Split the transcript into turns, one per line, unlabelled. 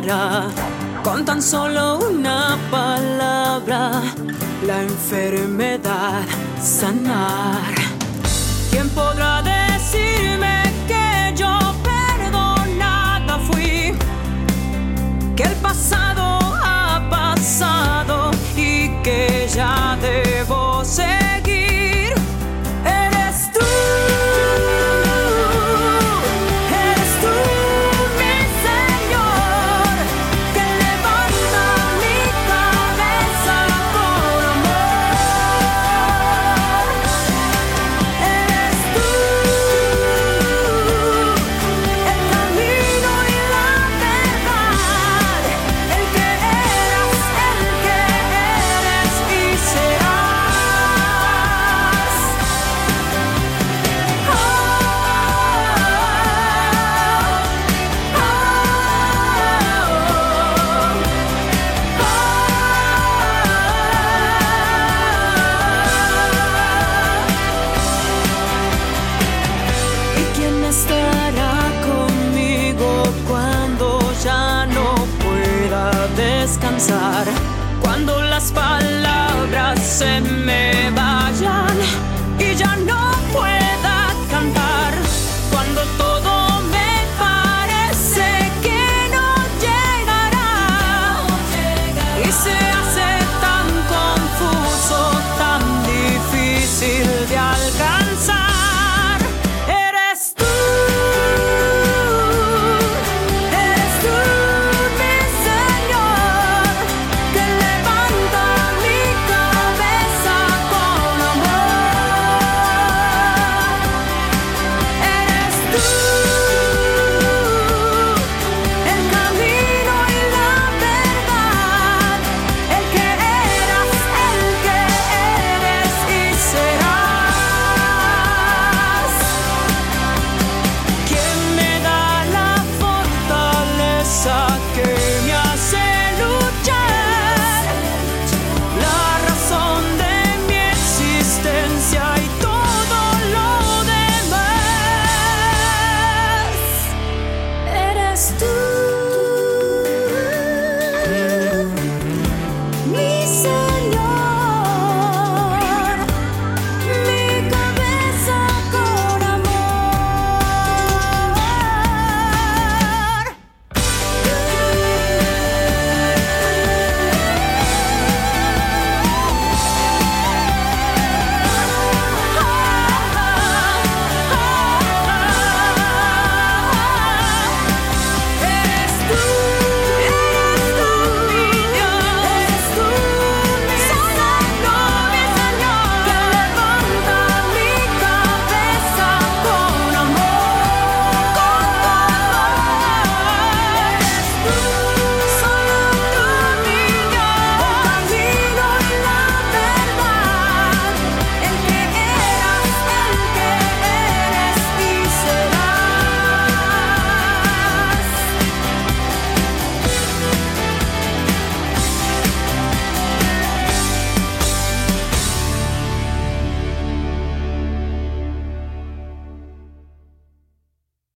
podrá, con tan solo una palabra, la enfermedad sanar. ¿Quién podrá decirme que yo perdonada fui? Que el pasado ha pasado y que ya debo seguir. Eres tú. Descansar cuando las palabras se me vayan y ya no pueda cantar, cuando todo me parece que no llegará y se hace tan confuso, tan difícil de alcanzar. Que